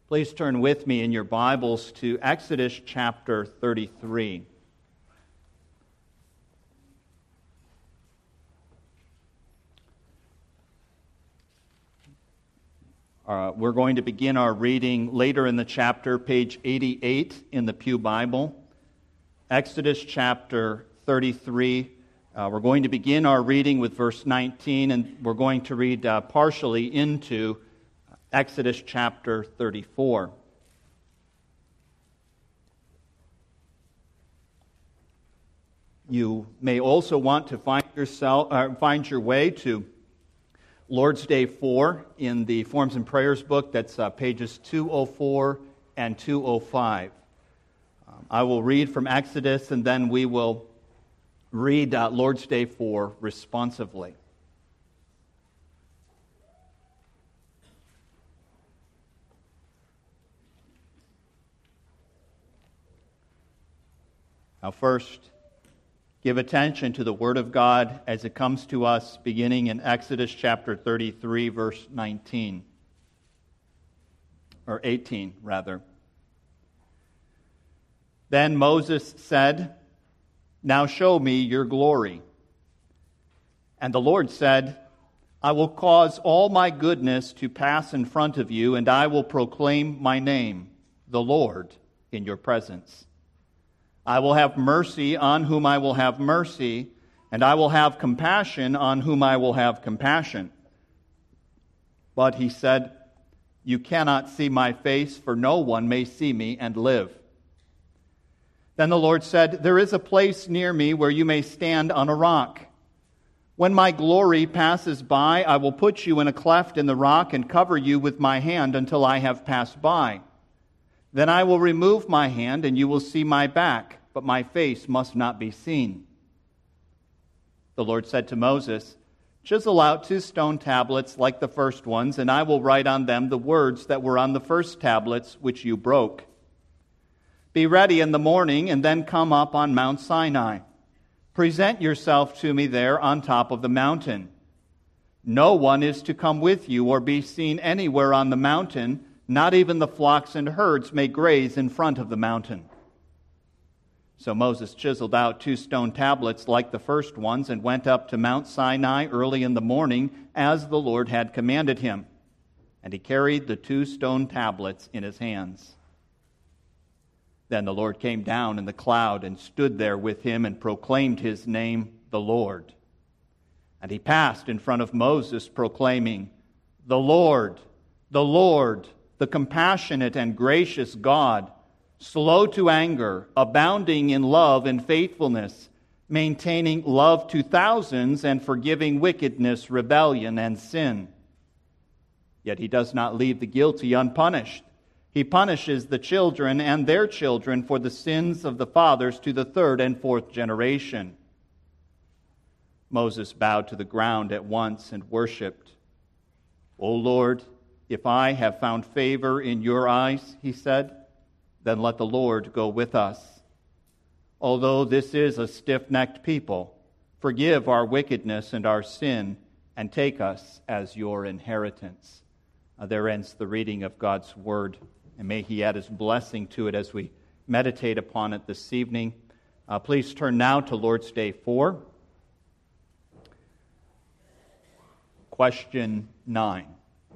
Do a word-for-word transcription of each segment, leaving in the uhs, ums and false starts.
Please turn with me in your Bibles to Exodus chapter thirty-three. Uh, we're going to begin our reading later in the chapter, page eighty-eight in the Pew Bible. Exodus chapter thirty-three. Uh, we're going to begin our reading with verse nineteen, and we're going to read uh, partially into Exodus chapter thirty-four. You may also want to find yourself, uh, find your way to Lord's Day four in the Forms and Prayers book. That's uh, pages two oh four and two oh five. Um, I will read from Exodus, and then we will read uh, Lord's Day four responsively. Now first, give attention to the Word of God as it comes to us beginning in Exodus chapter thirty-three, verse nineteen. Or eighteen, rather. Then Moses said, "Now show me your glory." And the Lord said, "I will cause all my goodness to pass in front of you, and I will proclaim my name, the Lord, in your presence. I will have mercy on whom I will have mercy, and I will have compassion on whom I will have compassion." But he said, "You cannot see my face, for no one may see me and live." Then the Lord said, "There is a place near me where you may stand on a rock. When my glory passes by, I will put you in a cleft in the rock and cover you with my hand until I have passed by. Then I will remove my hand, and you will see my back, but my face must not be seen." The Lord said to Moses, "Chisel out two stone tablets like the first ones, and I will write on them the words that were on the first tablets which you broke. Be ready in the morning, and then come up on Mount Sinai. Present yourself to me there on top of the mountain. No one is to come with you or be seen anywhere on the mountain. Not even the flocks and herds may graze in front of the mountain." So Moses chiseled out two stone tablets like the first ones and went up to Mount Sinai early in the morning as the Lord had commanded him. And he carried the two stone tablets in his hands. Then the Lord came down in the cloud and stood there with him and proclaimed his name, the Lord. And he passed in front of Moses, proclaiming, "The Lord, the Lord, the compassionate and gracious God, slow to anger, abounding in love and faithfulness, maintaining love to thousands and forgiving wickedness, rebellion, and sin. Yet he does not leave the guilty unpunished. He punishes the children and their children for the sins of the fathers to the third and fourth generation." Moses bowed to the ground at once and worshipped. "O Lord, if I have found favor in your eyes," he said, "then let the Lord go with us. Although this is a stiff-necked people, forgive our wickedness and our sin, and take us as your inheritance." Uh, there ends the reading of God's Word, and may He add His blessing to it as we meditate upon it this evening. Uh, please turn now to Lord's Day four. Question nine.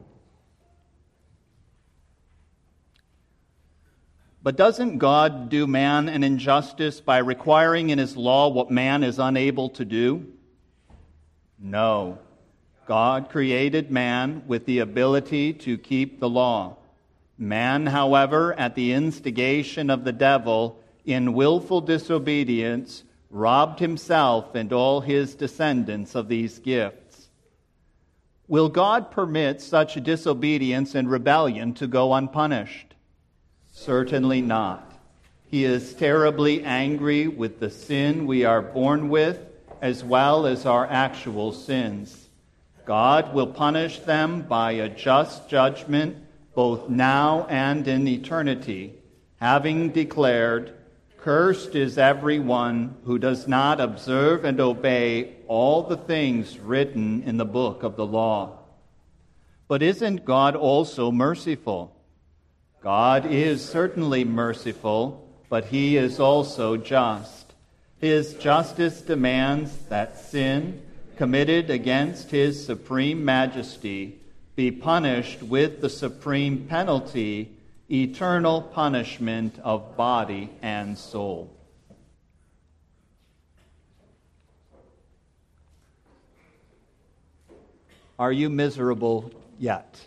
But doesn't God do man an injustice by requiring in His law what man is unable to do? No. God created man with the ability to keep the law. Man, however, at the instigation of the devil, in willful disobedience, robbed himself and all his descendants of these gifts. Will God permit such disobedience and rebellion to go unpunished? Certainly not. He is terribly angry with the sin we are born with, as well as our actual sins. God will punish them by a just judgment, both now and in eternity, having declared, "Cursed is everyone who does not observe and obey all the things written in the book of the law." But isn't God also merciful? God is certainly merciful, but he is also just. His justice demands that sin committed against his supreme majesty be punished with the supreme penalty, eternal punishment of body and soul. Are you miserable yet?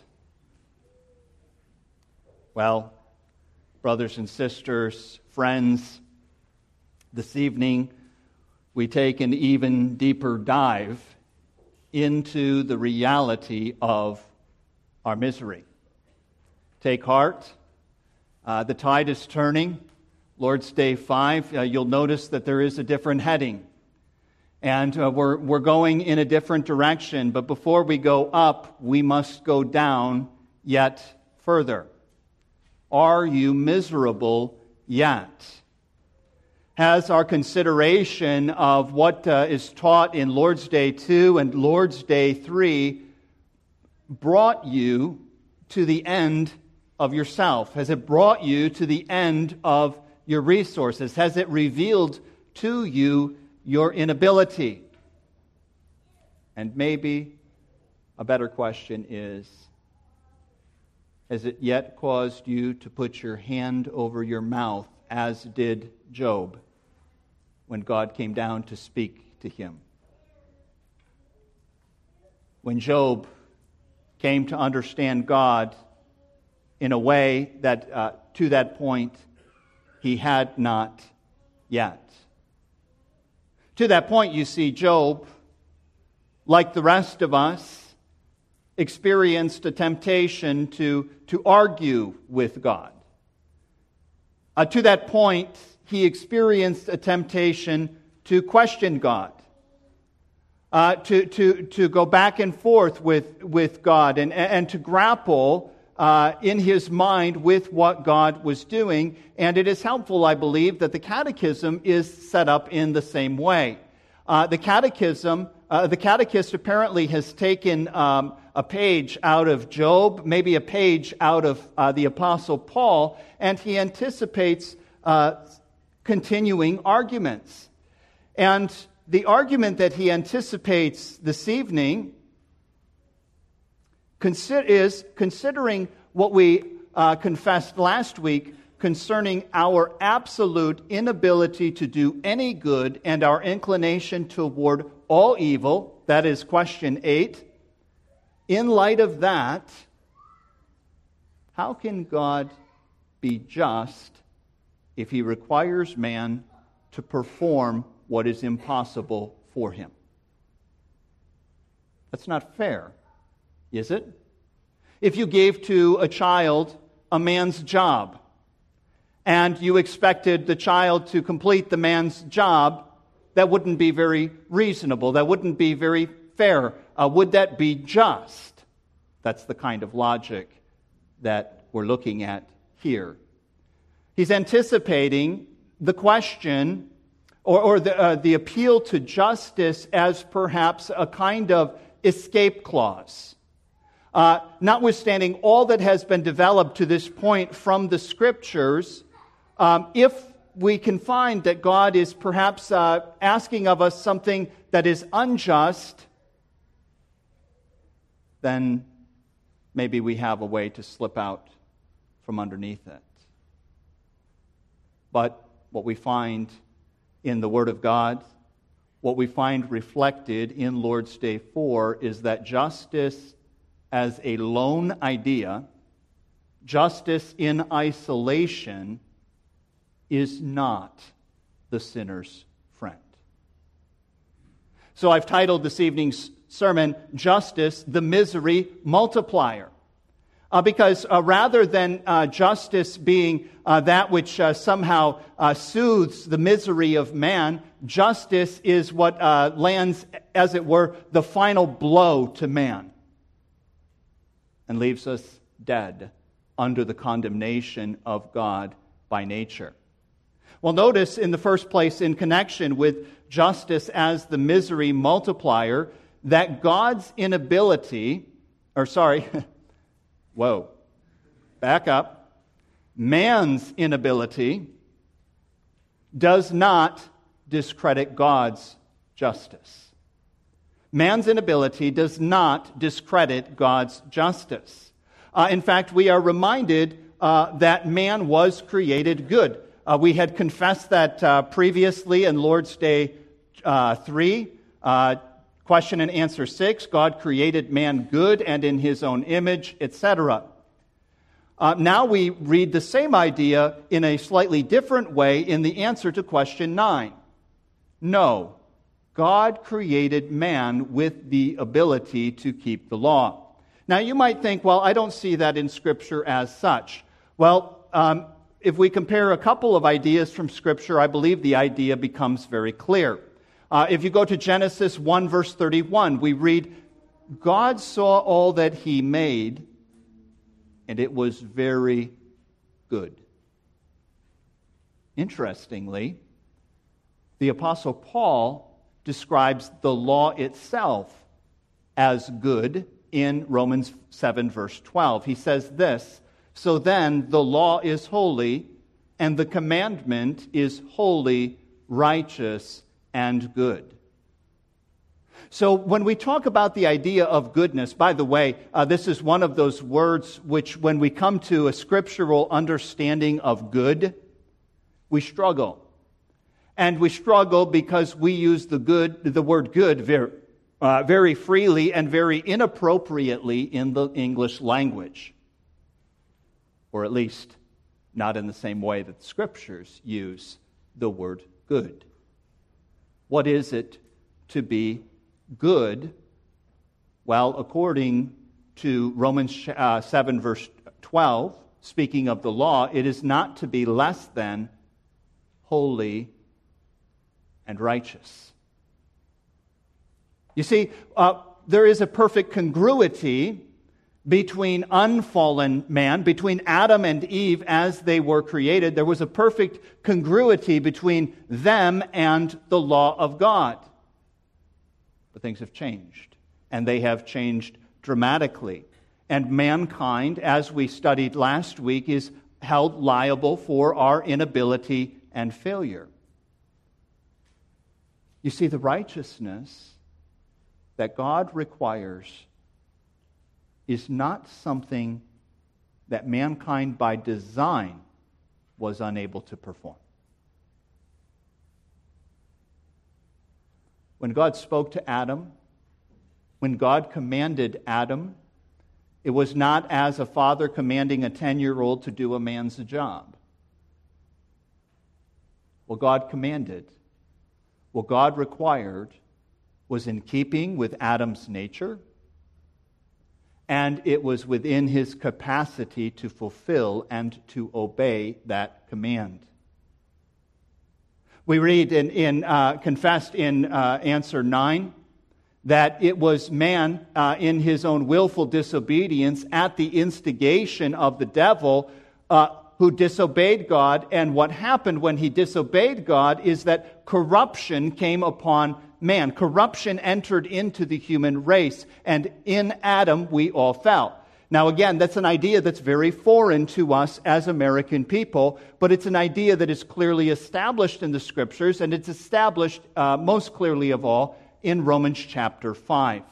Well, brothers and sisters, friends, this evening we take an even deeper dive into the reality of our misery. Take heart. Uh, the tide is turning. Lord's Day five, uh, you'll notice that there is a different heading. And uh, we're, we're going in a different direction. But before we go up, we must go down yet further. Are you miserable yet? Has our consideration of what uh, is taught in Lord's Day two and Lord's Day three brought you to the end of yourself? Has it brought you to the end of your resources? Has it revealed to you your inability? And maybe a better question is, has it yet caused you to put your hand over your mouth, as did Job when God came down to speak to him? When Job came to understand God in a way that, uh, to that point, he had not yet. To that point, you see, Job, like the rest of us, experienced a temptation to, to argue with God. Uh, to that point, he experienced a temptation to question God, uh, to, to, to go back and forth with, with God, and, and to grapple uh, in his mind with what God was doing. And it is helpful, I believe, that the Catechism is set up in the same way. Uh, the Catechism, uh, the Catechist apparently has taken um, a page out of Job, maybe a page out of uh, the Apostle Paul, and he anticipates uh, continuing arguments. And the argument that he anticipates this evening consider, is considering what we uh, confessed last week concerning our absolute inability to do any good and our inclination toward all evil. That is question eight. In light of that, how can God be just if he requires man to perform what is impossible for him? That's not fair, is it? If you gave to a child a man's job, and you expected the child to complete the man's job, that wouldn't be very reasonable. That wouldn't be very fair. Uh, would that be just? That's the kind of logic that we're looking at here. He's anticipating the question or, or the, uh, the appeal to justice as perhaps a kind of escape clause. Uh, notwithstanding all that has been developed to this point from the Scriptures, um, if we can find that God is perhaps uh, asking of us something that is unjust, then maybe we have a way to slip out from underneath it. But what we find in the Word of God, what we find reflected in Lord's Day four, is that justice as a lone idea, justice in isolation, is not the sinner's friend. So I've titled this evening's sermon, Justice, the Misery Multiplier. Uh, because uh, rather than uh, justice being uh, that which uh, somehow uh, soothes the misery of man, justice is what uh, lands, as it were, the final blow to man and leaves us dead under the condemnation of God by nature. Well, notice in the first place, in connection with justice as the misery multiplier, that God's inability, or sorry, whoa, back up. man's inability does not discredit God's justice. Man's inability does not discredit God's justice. Uh, in fact, we are reminded uh, that man was created good. Uh, we had confessed that uh, previously in Lord's Day uh, three, uh, question and answer six, God created man good and in his own image, et cetera. Uh, now we read the same idea in a slightly different way in the answer to question nine. No, God created man with the ability to keep the law. Now you might think, well, I don't see that in Scripture as such. Well, um, if we compare a couple of ideas from Scripture, I believe the idea becomes very clear. Uh, if you go to Genesis one, verse thirty-one, we read, God saw all that he made, and it was very good. Interestingly, the Apostle Paul describes the law itself as good in Romans seven, verse twelve. He says this, so then the law is holy, and the commandment is holy, righteous, and good. So when we talk about the idea of goodness, by the way, uh, this is one of those words which when we come to a scriptural understanding of good, we struggle. And we struggle because we use the good, the word good very, uh, very freely and very inappropriately in the English language. Or at least not in the same way that the scriptures use the word good. What is it to be good? Well, according to Romans uh, seven, verse twelve, speaking of the law, it is not to be less than holy and righteous. You see, uh, there is a perfect congruity between unfallen man, between Adam and Eve as they were created. There was a perfect congruity between them and the law of God. But things have changed, and they have changed dramatically. And mankind, as we studied last week, is held liable for our inability and failure. You see, the righteousness that God requires is not something that mankind by design was unable to perform. When God spoke to Adam, when God commanded Adam, it was not as a father commanding a ten-year-old to do a man's job. What God commanded, what God required, was in keeping with Adam's nature, and it was within his capacity to fulfill and to obey that command. We read in, in uh, confessed in uh, answer nine that it was man uh, in his own willful disobedience at the instigation of the devil uh, who disobeyed God. And what happened when he disobeyed God is that corruption came upon man. Corruption entered into the human race, and in Adam we all fell. Now again, that's an idea that's very foreign to us as American people, but it's an idea that is clearly established in the Scriptures, and it's established uh, most clearly of all in Romans chapter five.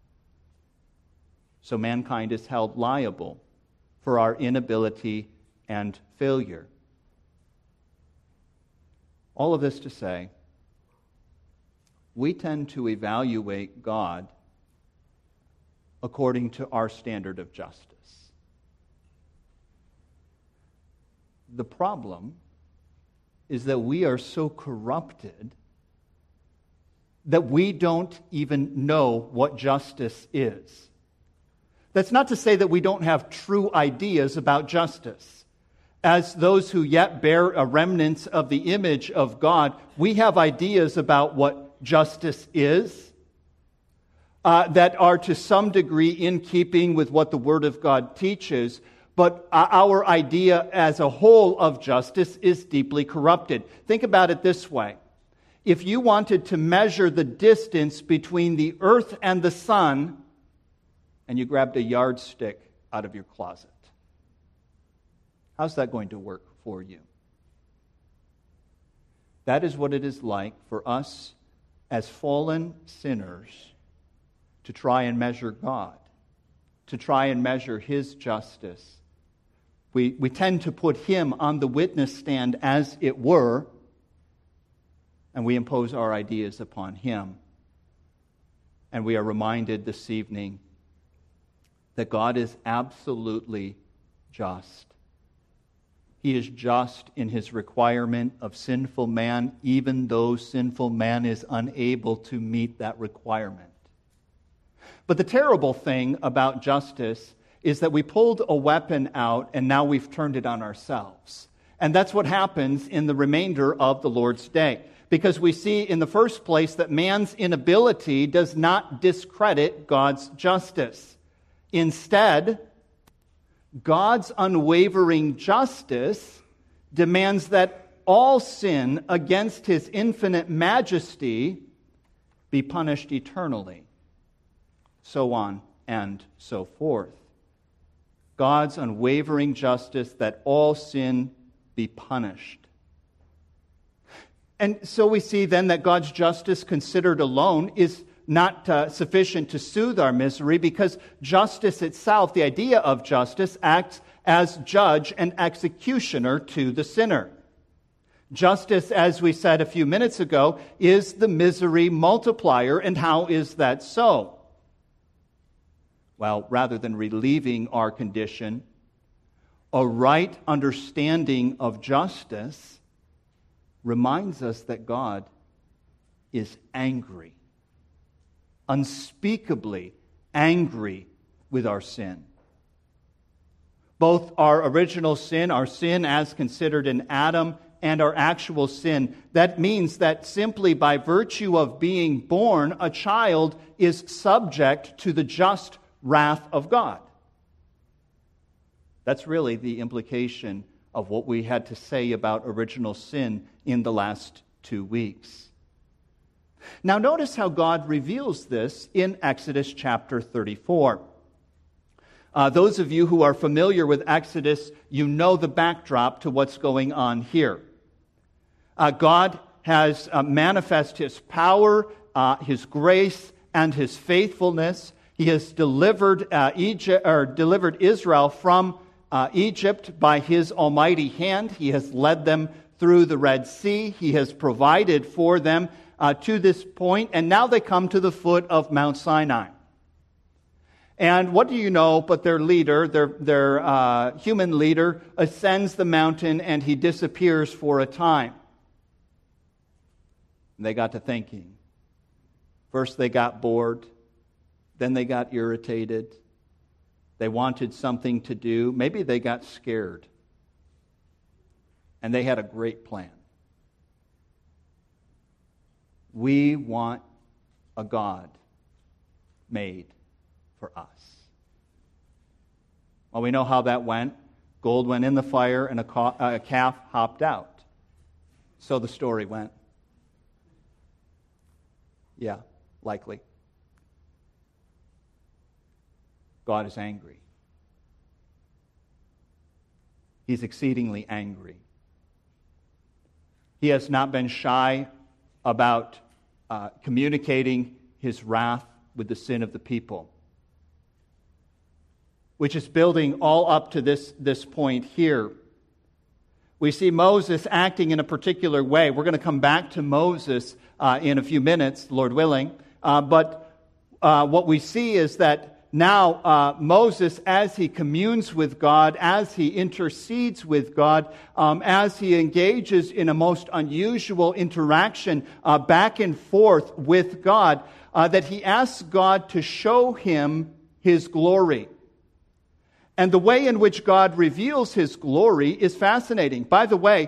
So mankind is held liable for our inability and failure. All of this to say, we tend to evaluate God according to our standard of justice. The problem is that we are so corrupted that we don't even know what justice is. That's not to say that we don't have true ideas about justice. As those who yet bear a remnant of the image of God, we have ideas about what justice is, uh, that are to some degree in keeping with what the Word of God teaches, but our idea as a whole of justice is deeply corrupted. Think about it this way. If you wanted to measure the distance between the earth and the sun, and you grabbed a yardstick out of your closet, How's that going to work for you? That is what it is like for us as fallen sinners to try and measure God, to try and measure His justice. We, we tend to put Him on the witness stand, as it were, and we impose our ideas upon Him. And we are reminded this evening that God is absolutely just. He is just in His requirement of sinful man, even though sinful man is unable to meet that requirement. But the terrible thing about justice is that we pulled a weapon out and now we've turned it on ourselves. And that's what happens in the remainder of the Lord's Day. Because we see in the first place that man's inability does not discredit God's justice. Instead, God's unwavering justice demands that all sin against His infinite majesty be punished eternally. So on and so forth. God's unwavering justice that all sin be punished. And so we see then that God's justice considered alone is not uh, sufficient to soothe our misery, because justice itself, the idea of justice, acts as judge and executioner to the sinner. Justice, as we said a few minutes ago, is the misery multiplier. And how is that so? Well, rather than relieving our condition, a right understanding of justice reminds us that God is angry, unspeakably angry with our sin. Both our original sin, our sin as considered in Adam, and our actual sin. That means that simply by virtue of being born, a child is subject to the just wrath of God. That's really the implication of what we had to say about original sin in the last two weeks. Now notice how God reveals this in Exodus chapter thirty-four. Uh, those of you who are familiar with Exodus, you know the backdrop to what's going on here. Uh, God has uh, manifested His power, uh, His grace, and His faithfulness. He has delivered uh, Egypt, or delivered Israel from uh, Egypt by His almighty hand. He has led them through the Red Sea. He has provided for them uh, to this point, and now they come to the foot of Mount Sinai. And what do you know but their leader, their, their uh, human leader, ascends the mountain and he disappears for a time. And they got to thinking. First they got bored. Then they got irritated. They wanted something to do. Maybe they got scared. And they had a great plan. We want a God made for us. Well, we know how that went. Gold went in the fire and a, a calf hopped out. So the story went. Yeah, likely. God is angry. He's exceedingly angry. He has not been shy about uh, communicating His wrath with the sin of the people, which is building all up to this, this point here. We see Moses acting in a particular way. We're going to come back to Moses uh, in a few minutes, Lord willing. Uh, but uh, what we see is that now uh, Moses, as he communes with God, as he intercedes with God, um, as he engages in a most unusual interaction uh, back and forth with God, uh, that he asks God to show him His glory. And the way in which God reveals His glory is fascinating. By the way,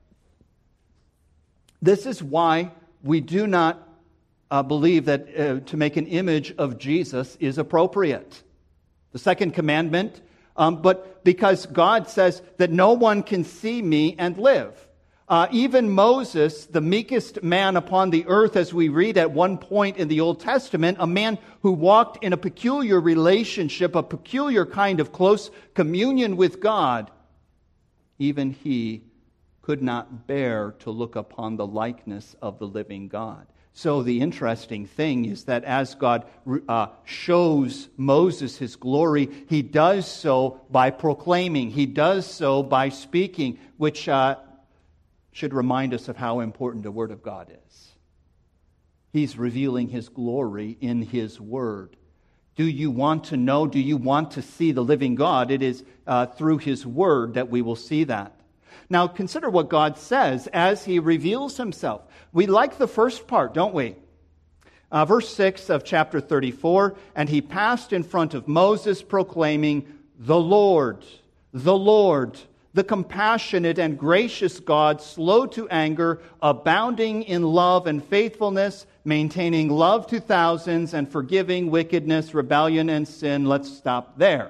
this is why we do not uh, believe that uh, to make an image of Jesus is appropriate. The second commandment, um, but because God says that no one can see me and live. Uh, even Moses, the meekest man upon the earth, as we read at one point in the Old Testament, a man who walked in a peculiar relationship, a peculiar kind of close communion with God, even he could not bear to look upon the likeness of the living God. So the interesting thing is that as God uh, shows Moses his glory, he does so by proclaiming. He does so by speaking, which uh, should remind us of how important the Word of God is. He's revealing his glory in his Word. Do you want to know, do you want to see the living God? It is uh, through his Word that we will see that. Now, consider what God says as he reveals himself. We like the first part, don't we? Uh, verse six of chapter thirty-four, and he passed in front of Moses proclaiming, the Lord, the Lord, the compassionate and gracious God, slow to anger, abounding in love and faithfulness, maintaining love to thousands, and forgiving wickedness, rebellion, and sin. Let's stop there.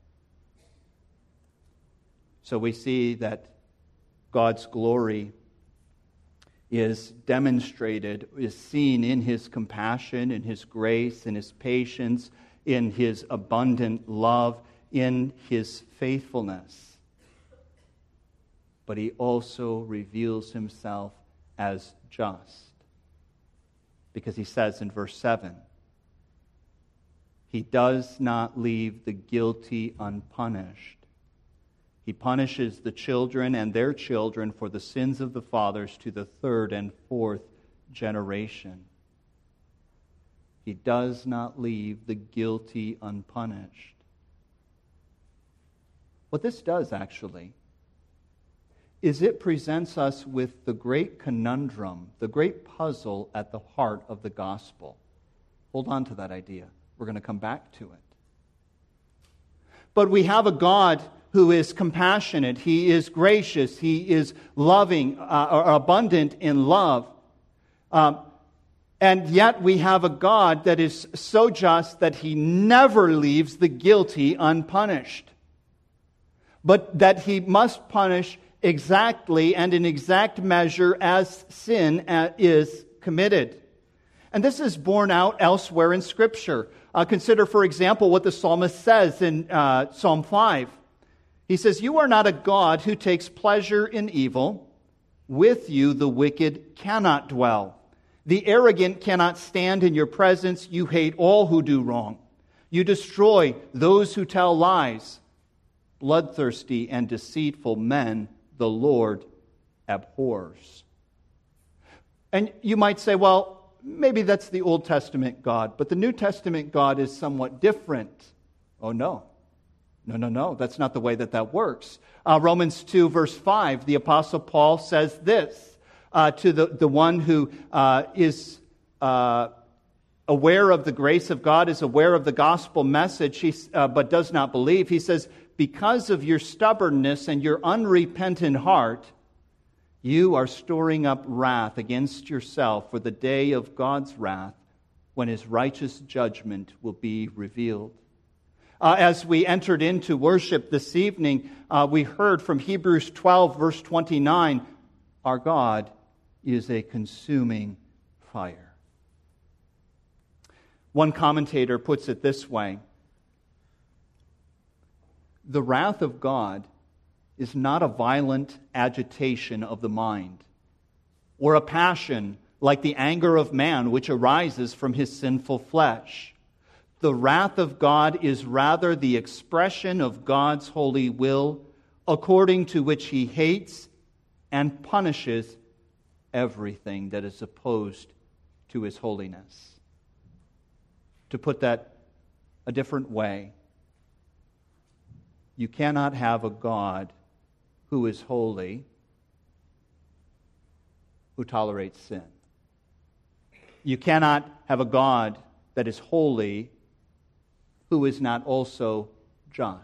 So we see that God's glory is demonstrated, is seen in his compassion, in his grace, in his patience, in his abundant love, in his faithfulness. But he also reveals himself as just. Because he says in verse seven, he does not leave the guilty unpunished. He punishes the children and their children for the sins of the fathers to the third and fourth generation. He does not leave the guilty unpunished. What this does, actually, is it presents us with the great conundrum, the great puzzle at the heart of the gospel. Hold on to that idea. We're going to come back to it. But we have a God who is compassionate, he is gracious, he is loving, uh, or abundant in love. Um, and yet we have a God that is so just that he never leaves the guilty unpunished. But that he must punish exactly and in exact measure as sin is committed. And this is borne out elsewhere in Scripture. Uh, consider, for example, what the psalmist says in uh, Psalm five. He says, you are not a God who takes pleasure in evil. With you the wicked cannot dwell. The arrogant cannot stand in your presence. You hate all who do wrong. You destroy those who tell lies. Bloodthirsty and deceitful men the Lord abhors. And you might say, well, maybe that's the Old Testament God, but the New Testament God is somewhat different. Oh, no. No, no, no. That's not the way that that works. Uh, Romans two, verse five, the Apostle Paul says this uh, to the, the one who uh, is uh, aware of the grace of God, is aware of the gospel message, he, uh, but does not believe. He says, because of your stubbornness and your unrepentant heart, you are storing up wrath against yourself for the day of God's wrath, when his righteous judgment will be revealed. Uh, as we entered into worship this evening, uh, we heard from Hebrews twelve, verse twenty-nine, our God is a consuming fire. One commentator puts it this way: the wrath of God is not a violent agitation of the mind, or a passion like the anger of man which arises from his sinful flesh. The wrath of God is rather the expression of God's holy will, according to which he hates and punishes everything that is opposed to his holiness. To put that a different way, you cannot have a God who is holy who tolerates sin. You cannot have a God that is holy who is not also just.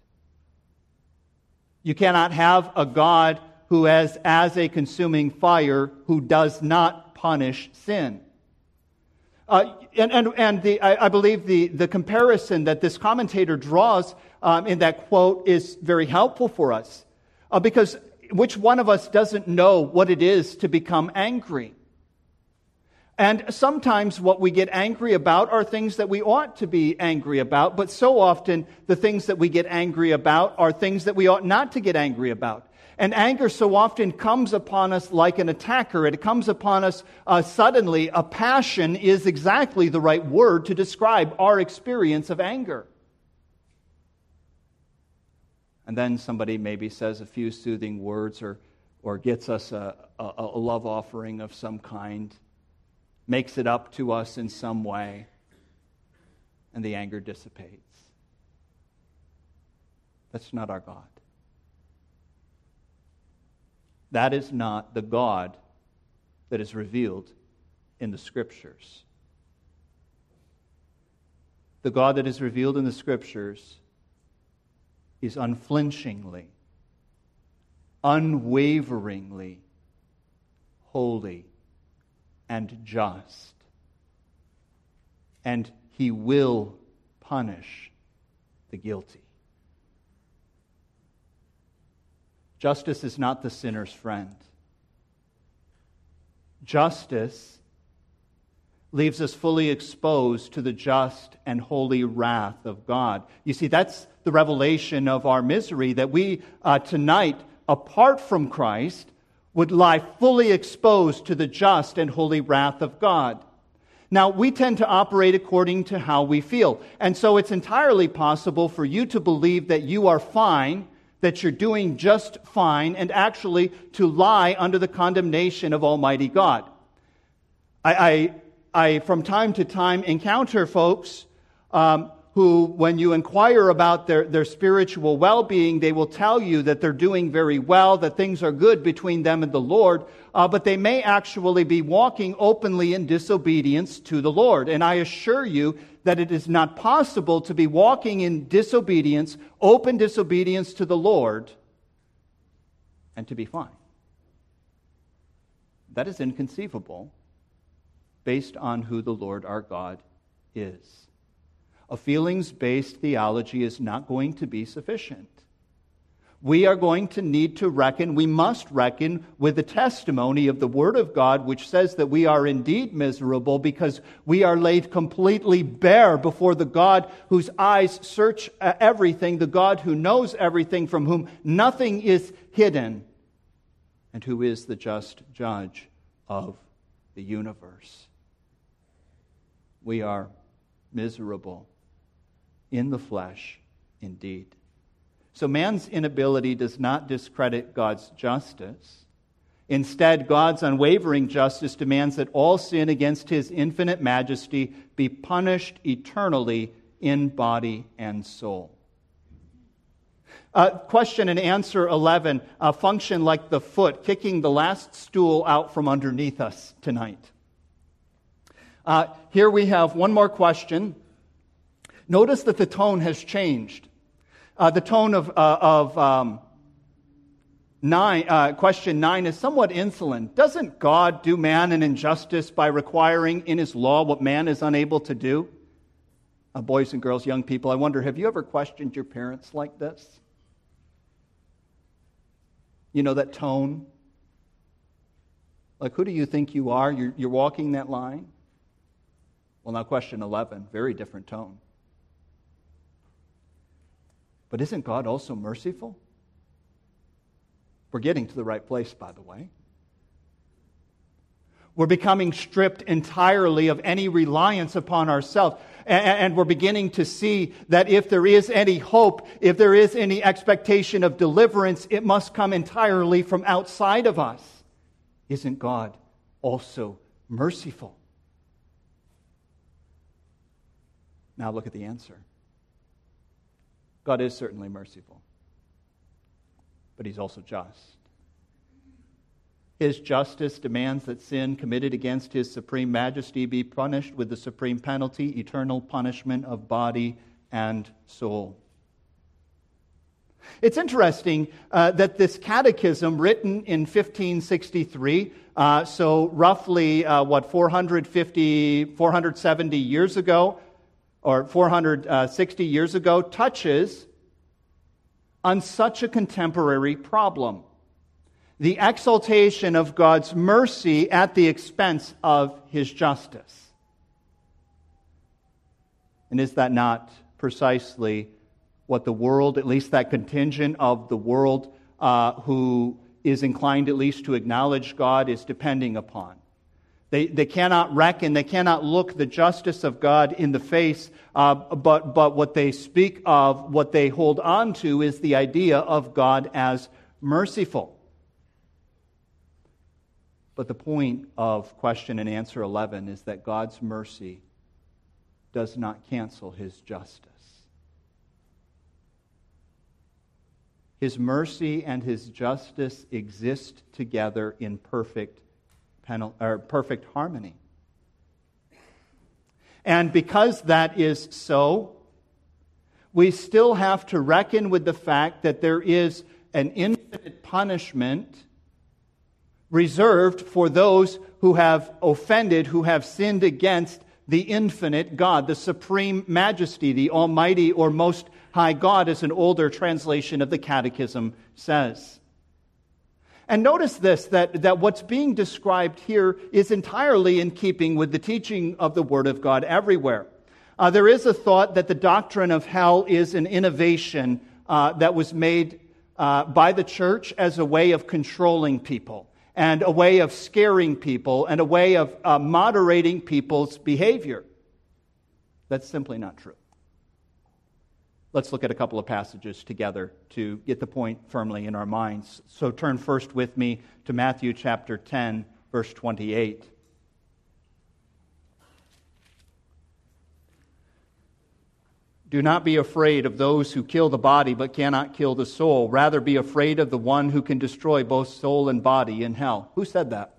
You cannot have a God who is as a consuming fire who does not punish sin. Uh, and and, and the, I, I believe the, the comparison that this commentator draws um, in that quote is very helpful for us. Uh, because which one of us doesn't know what it is to become angry? And sometimes what we get angry about are things that we ought to be angry about, but so often the things that we get angry about are things that we ought not to get angry about. And anger so often comes upon us like an attacker. It comes upon us uh, suddenly. A passion is exactly the right word to describe our experience of anger. And then somebody maybe says a few soothing words or, or gets us a, a, a love offering of some kind, makes it up to us in some way, and the anger dissipates. That's not our God. That is not the God that is revealed in the Scriptures. The God that is revealed in the Scriptures is unflinchingly, unwaveringly holy and just. And He will punish the guilty. Justice is not the sinner's friend. Justice leaves us fully exposed to the just and holy wrath of God. You see, that's the revelation of our misery, that we uh, tonight, apart from Christ, would lie fully exposed to the just and holy wrath of God. Now, we tend to operate according to how we feel. And so it's entirely possible for you to believe that you are fine, that you're doing just fine, and actually to lie under the condemnation of Almighty God. I, I, I from time to time, encounter folks um, who, when you inquire about their, their spiritual well-being, they will tell you that they're doing very well, that things are good between them and the Lord, uh, but they may actually be walking openly in disobedience to the Lord. And I assure you that it is not possible to be walking in disobedience, open disobedience to the Lord, and to be fine. That is inconceivable based on who the Lord our God is. A feelings-based theology is not going to be sufficient. We are going to need to reckon, we must reckon with the testimony of the Word of God, which says that we are indeed miserable because we are laid completely bare before the God whose eyes search everything, the God who knows everything, from whom nothing is hidden, and who is the just judge of the universe. We are miserable in the flesh indeed. So man's inability does not discredit God's justice. Instead, God's unwavering justice demands that all sin against His infinite majesty be punished eternally in body and soul. Uh, question and answer eleven uh, function like the foot kicking the last stool out from underneath us tonight. Uh, here we have one more question. Notice that the tone has changed. Uh, the tone of, uh, of um, nine, uh, question nine is somewhat insolent. Doesn't God do man an injustice by requiring in His law what man is unable to do? Uh, boys and girls, young people, I wonder, have you ever questioned your parents like this? You know, that tone? Like, who do you think you are? You're, you're walking that line? Well, now question eleven, very different tone. But isn't God also merciful? We're getting to the right place, by the way. We're becoming stripped entirely of any reliance upon ourselves. And we're beginning to see that if there is any hope, if there is any expectation of deliverance, it must come entirely from outside of us. Isn't God also merciful? Now look at the answer. God is certainly merciful, but He's also just. His justice demands that sin committed against His supreme majesty be punished with the supreme penalty, eternal punishment of body and soul. It's interesting uh, that this catechism, written in fifteen sixty-three, uh, so roughly, uh, what, four hundred fifty, four hundred seventy years ago, or four hundred sixty years ago, touches on such a contemporary problem. the exaltation of God's mercy at the expense of His justice. And is that not precisely what the world, at least that contingent of the world uh, who is inclined at least to acknowledge God, is depending upon? They, they cannot reckon, they cannot look the justice of God in the face, uh, but, but what they speak of, what they hold on to, is the idea of God as merciful. But the point of question and answer eleven is that God's mercy does not cancel His justice. His mercy and His justice exist together in perfect penal- or perfect harmony. And because that is so, we still have to reckon with the fact that there is an infinite punishment reserved for those who have offended, who have sinned against the infinite God, the supreme majesty, the almighty or most high God, as an older translation of the Catechism says. And notice this, that, that what's being described here is entirely in keeping with the teaching of the Word of God everywhere. Uh, there is a thought that the doctrine of hell is an innovation uh, that was made uh, by the church as a way of controlling people, and a way of scaring people, and a way of uh, moderating people's behavior. That's simply not true. Let's look at a couple of passages together to get the point firmly in our minds. So turn first with me to Matthew chapter ten, verse twenty-eight. Do not be afraid of those who kill the body but cannot kill the soul. Rather be afraid of the one who can destroy both soul and body in hell. Who said that?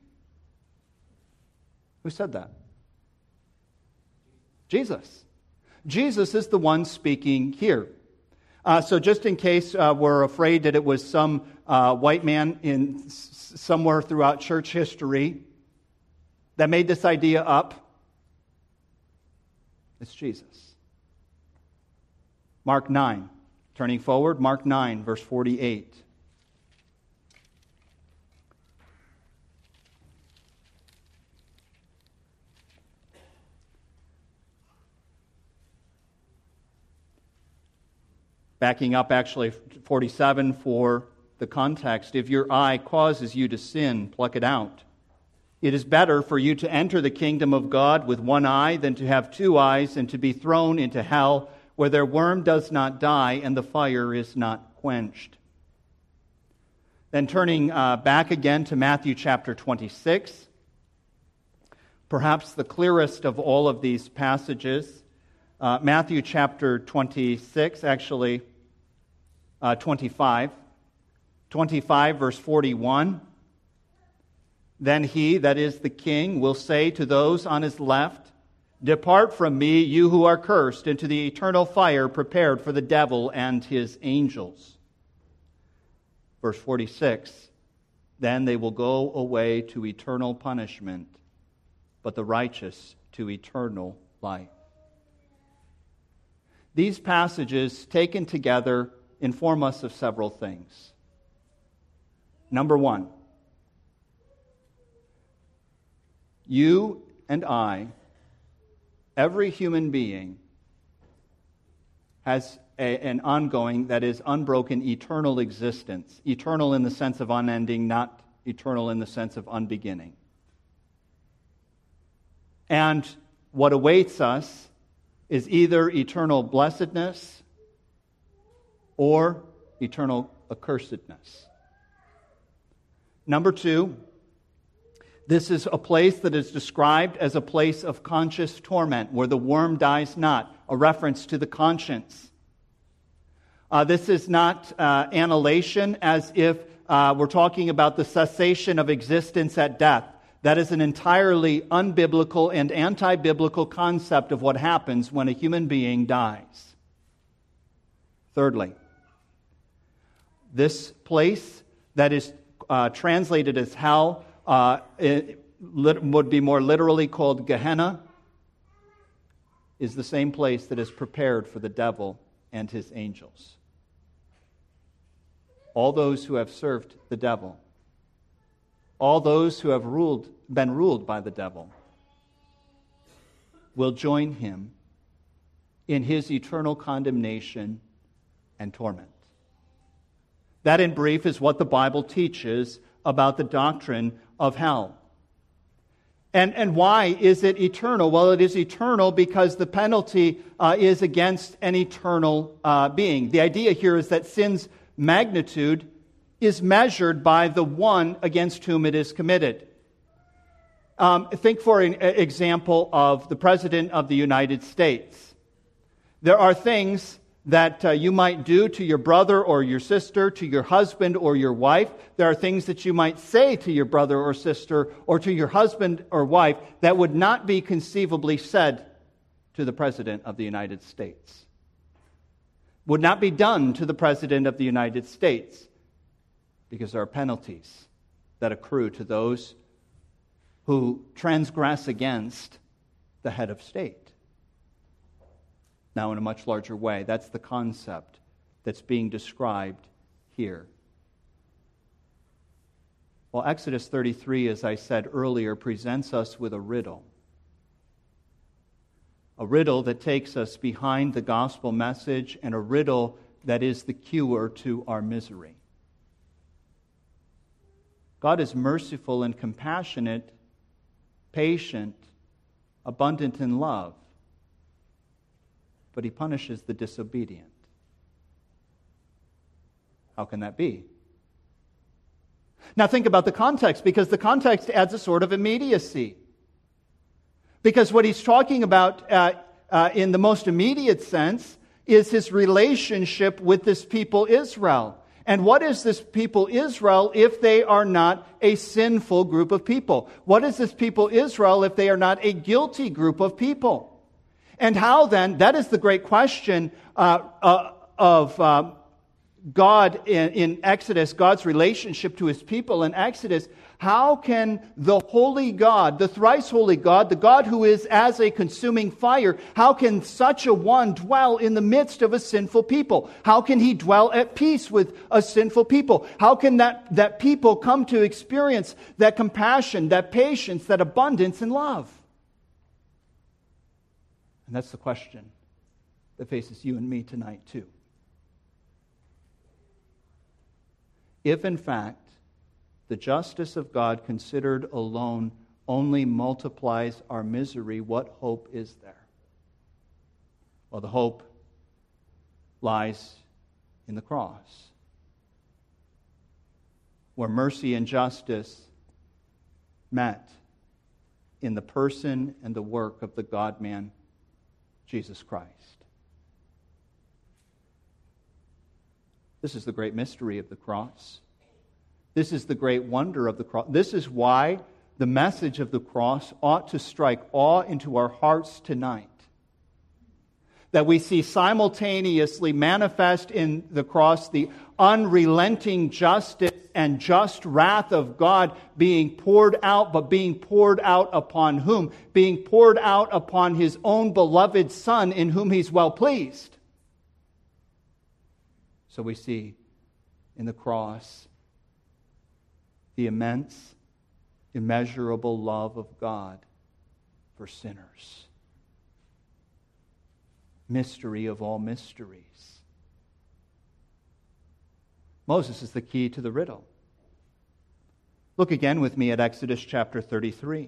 Who said that? Jesus. Jesus is the one speaking here. Uh, so just in case uh, we're afraid that it was some uh, white man in s- somewhere throughout church history that made this idea up, it's Jesus. Mark nine, turning forward, Mark nine, verse forty-eight. Backing up actually forty-seven for the context. If your eye causes you to sin, pluck it out. It is better for you to enter the kingdom of God with one eye than to have two eyes and to be thrown into hell, where their worm does not die and the fire is not quenched. Then turning uh, back again to Matthew chapter twenty-six, perhaps the clearest of all of these passages. Uh, Matthew chapter twenty-six, actually uh, twenty-five. twenty-five, verse forty-one. Then he, that is the king, will say to those on his left, Depart from me, you who are cursed, into the eternal fire prepared for the devil and his angels. Verse forty-six, Then they will go away to eternal punishment, but the righteous to eternal life. These passages, taken together, inform us of several things. Number one, you and I, every human being, has a, an ongoing, that is, unbroken, eternal existence. Eternal in the sense of unending, not eternal in the sense of unbeginning. And what awaits us is either eternal blessedness or eternal accursedness. Number two, this is a place that is described as a place of conscious torment, where the worm dies not, a reference to the conscience. Uh, this is not uh, annihilation, as if uh, we're talking about the cessation of existence at death. That is an entirely unbiblical and anti-biblical concept of what happens when a human being dies. Thirdly, this place that is uh, translated as hell uh, it would be more literally called Gehenna, is the same place that is prepared for the devil and his angels. All those who have served the devil all those who have ruled, been ruled by the devil will join him in his eternal condemnation and torment. That, in brief, is what the Bible teaches about the doctrine of hell. And, and why is it eternal? Well, it is eternal because the penalty uh, is against an eternal uh, being. The idea here is that sin's magnitude is measured by the one against whom it is committed. Um, think, for an example, of the President of the United States. There are things that uh, you might do to your brother or your sister, to your husband or your wife. There are things that you might say to your brother or sister or to your husband or wife that would not be conceivably said to the President of the United States. Would not be done to the President of the United States because there are penalties that accrue to those who transgress against the head of state. Now, in a much larger way, that's the concept that's being described here. Well, Exodus thirty-three, as I said earlier, presents us with a riddle. A riddle that takes us behind the gospel message, and a riddle that is the cure to our misery. God is merciful and compassionate, patient, abundant in love, but he punishes the disobedient. How can that be? Now think about the context, because the context adds a sort of immediacy. Because what he's talking about uh, uh, in the most immediate sense is his relationship with this people Israel. And what is this people Israel if they are not a sinful group of people? What is this people Israel if they are not a guilty group of people? And how then, that is the great question uh, uh, of uh, God in, in Exodus, God's relationship to his people in Exodus. How can the holy God, the thrice holy God, the God who is as a consuming fire, how can such a one dwell in the midst of a sinful people? How can he dwell at peace with a sinful people? How can that, that people come to experience that compassion, that patience, that abundance and love? And that's the question that faces you and me tonight too. If in fact the justice of God considered alone only multiplies our misery, what hope is there? Well, the hope lies in the cross, where mercy and justice met in the person and the work of the God-man, Jesus Christ. This is the great mystery of the cross. This is the great wonder of the cross. This is why the message of the cross ought to strike awe into our hearts tonight. That we see simultaneously manifest in the cross the unrelenting justice and just wrath of God being poured out, but being poured out upon whom? Being poured out upon his own beloved Son, in whom he's well pleased. So we see in the cross the immense, immeasurable love of God for sinners. Mystery of all mysteries. Moses is the key to the riddle. Look again with me at Exodus chapter thirty-three.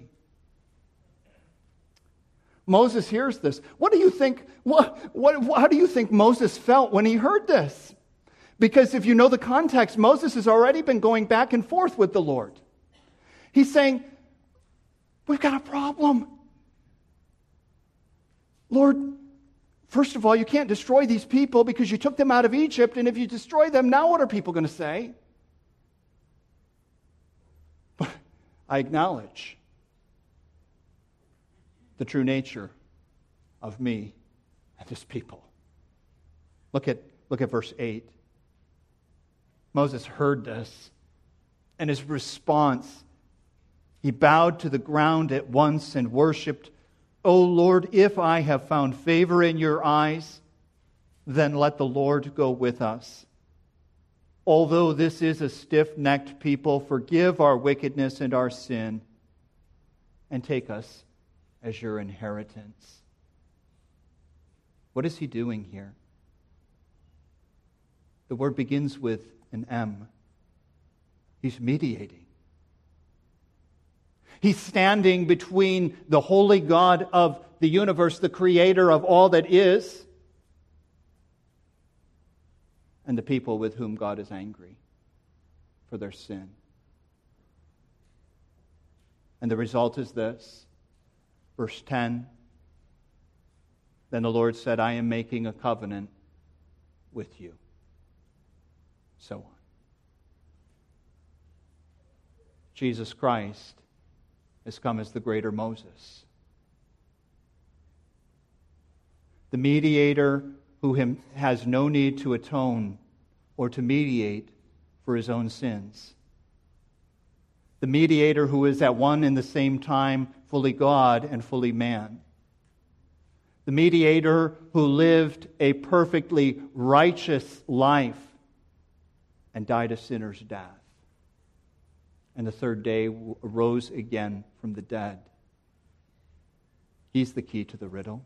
Moses hears this. What do you think, what, what, how do you think Moses felt when he heard this? Because if you know the context, Moses has already been going back and forth with the Lord. He's saying, we've got a problem. Lord, first of all, you can't destroy these people because you took them out of Egypt, and if you destroy them, now what are people going to say? But I acknowledge the true nature of me and this people. Look at, look at verse eight. Moses heard this, and his response, he bowed to the ground at once and worshipped. O Lord, if I have found favor in your eyes, then let the Lord go with us. although this is a stiff-necked people, forgive our wickedness and our sin, and take us as your inheritance. What is he doing here? The word begins with an M. He's mediating. He's standing between the holy God of the universe, the creator of all that is, and the people with whom God is angry for their sin. And the result is this. Verse ten. Then the Lord said, I am making a covenant with you. So on. Jesus Christ has come as the greater Moses, the mediator who him has no need to atone or to mediate for his own sins. The mediator who is at one and the same time fully God and fully man. The mediator who lived a perfectly righteous life and died a sinner's death. And the third day arose again from the dead. He's the key to the riddle.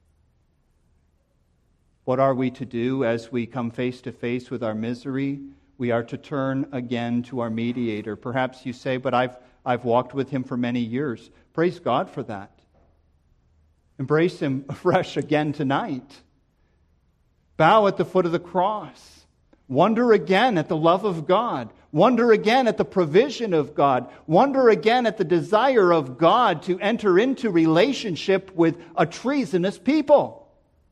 What are we to do as we come face to face with our misery? We are to turn again to our mediator. Perhaps you say, but I've, I've walked with him for many years. Praise God for that. Embrace him afresh again tonight. Bow at the foot of the cross. Wonder again at the love of God. Wonder again at the provision of God. Wonder again at the desire of God to enter into relationship with a treasonous people.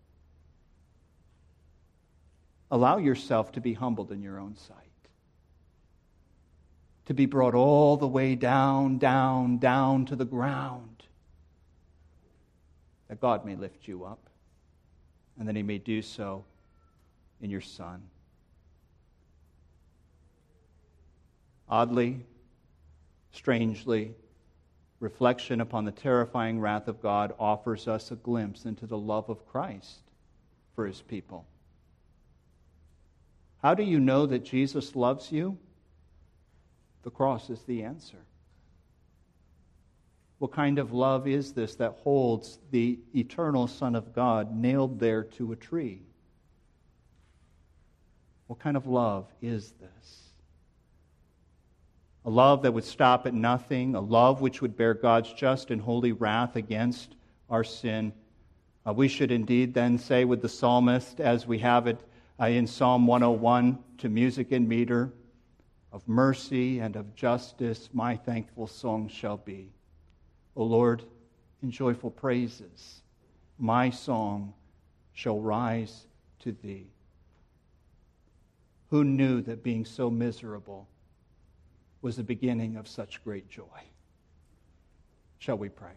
Allow yourself to be humbled in your own sight. To be brought all the way down, down, down to the ground. That God may lift you up. And that he may do so in your Son. Oddly, strangely, reflection upon the terrifying wrath of God offers us a glimpse into the love of Christ for his people. How do you know that Jesus loves you? The cross is the answer. What kind of love is this that holds the eternal Son of God nailed there to a tree? What kind of love is this? A love that would stop at nothing, a love which would bear God's just and holy wrath against our sin. Uh, we should indeed then say with the psalmist, as we have it uh, in Psalm one oh one, to music and meter, of mercy and of justice my thankful song shall be. O Lord, in joyful praises, my song shall rise to thee. Who knew that being so miserable was the beginning of such great joy? Shall we pray?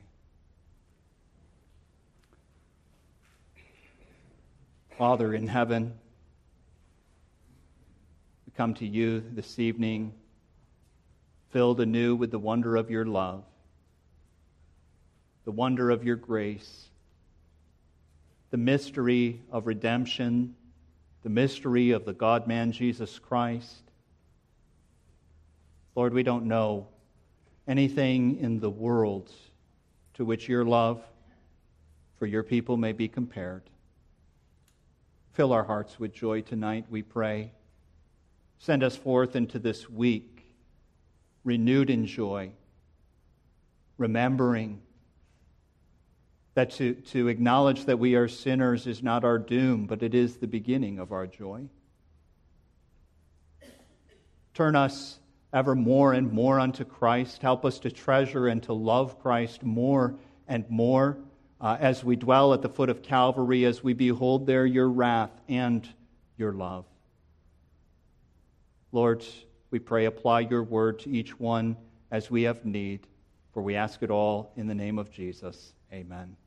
Father in heaven, we come to you this evening filled anew with the wonder of your love, the wonder of your grace, the mystery of redemption, the mystery of the God-man Jesus Christ. Lord, we don't know anything in the world to which your love for your people may be compared. Fill our hearts with joy tonight, we pray. Send us forth into this week renewed in joy, remembering that to, to acknowledge that we are sinners is not our doom, but it is the beginning of our joy. Turn us ever more and more unto Christ. Help us to treasure and to love Christ more and more uh, as we dwell at the foot of Calvary, as we behold there your wrath and your love. Lord, we pray, apply your word to each one as we have need, for we ask it all in the name of Jesus. Amen.